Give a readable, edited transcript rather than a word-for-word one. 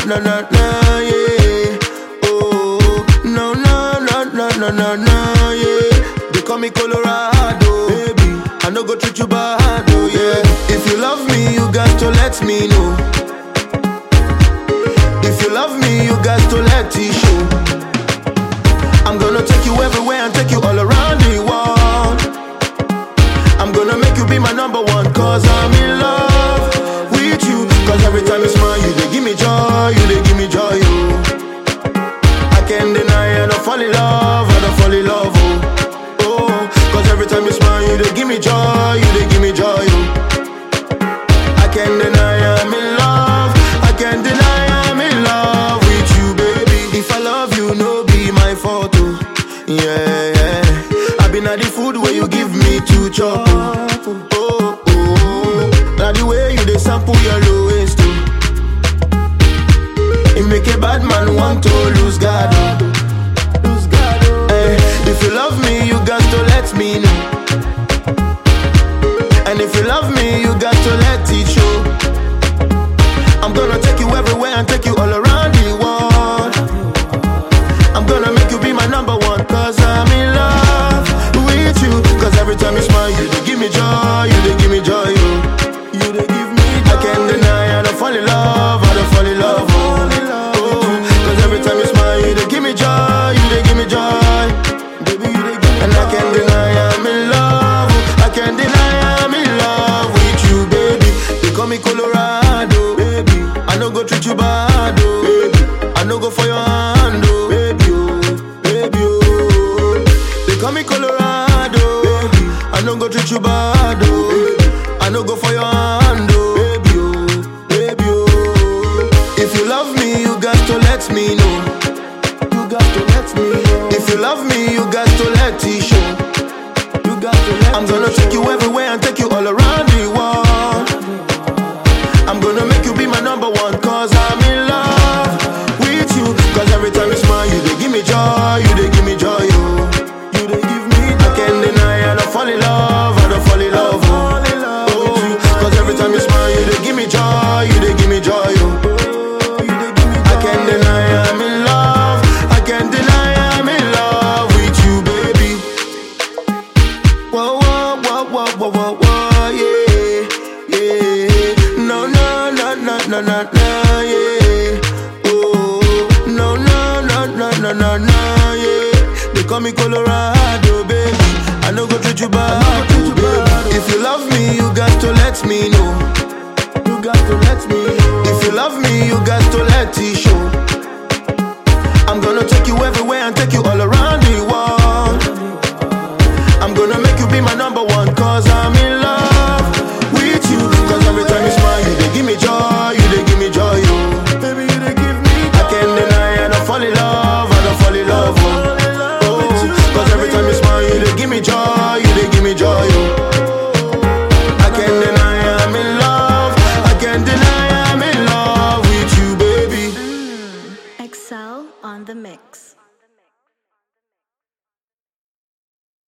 no, no, no, yeah. Oh, no, no, no, no, no, no, no, yeah. They call me Colorado, baby. I no go treat you bad, oh yeah. If you love me, you got to let me know. If you love me, you got to let it show. I'm gonna take you everywhere and take you all around the world. I'm gonna make you be my number one, cause I'm in love with you. Cause every time you smile, you they give me joy, you they give me joy, oh. I can't deny, I don't fall in love, I don't fall in love, oh. Oh, cause every time you smile, you they give me joy, you they give me joy, oh. I can't deny I'm in love, I can't deny I'm in love with you, baby. If I love you, no be my fault, oh. Yeah, yeah. I been at the food where you give me to chop, oh. Oh, oh. Now the way you they sample your lowest, oh. It make a bad man want to lose God, oh. Lose God, oh. Hey, if you love me, you got to let me know. And if you love me, you got to let it show. I'm gonna take you everywhere and take you all around the world. I'm gonna make you be my number one, cause I'm in love with you. Cause every time you smile, you they give me joy, you they give me joy, you. You they give me joy. I can't deny, I don't fall in love, I don't fall in love, oh. Oh, cause every time you smile, you they give me joy, you they give me joy. Baby, you they give me and joy. I can't deny I'm in love, I can't deny I'm in love with you, baby. They call me Colorado, baby. I no go treat you bad, oh, baby. I no go for your hand, oh, baby, oh, baby, oh. They call me Colorado, baby. I no go treat you bad, oh, baby. I no go for your hand, oh, baby, oh, baby, oh. If you love me, you got to let me know. You got to let me know. If you love me, you got to let it show. You got to let I'm gonna take you everywhere and take you all around the world. I'm gonna make you be my number one, cause I'm in love with you. Cause every time you smile, you they give me joy, you they give me joy, oh. You they give me joy. I can't deny, I don't fall in love, I don't fall in love, oh. Oh, cause every time you smile, you they give me joy, you they give me joy, oh. I can't deny I'm in love, I can't deny I'm in love with you, baby. Whoa, whoa, whoa, whoa, whoa, whoa, whoa, yeah, yeah. No, no, no, no, no, no, no, yeah. Oh, no, no, no, no, no, no, no, yeah. They call me Colorado, baby. I no go treat you bad, baby. If you love me, you got to let me know. You got to let me know. If you love me, you got to let it show. I'm gonna take you everywhere and take you all around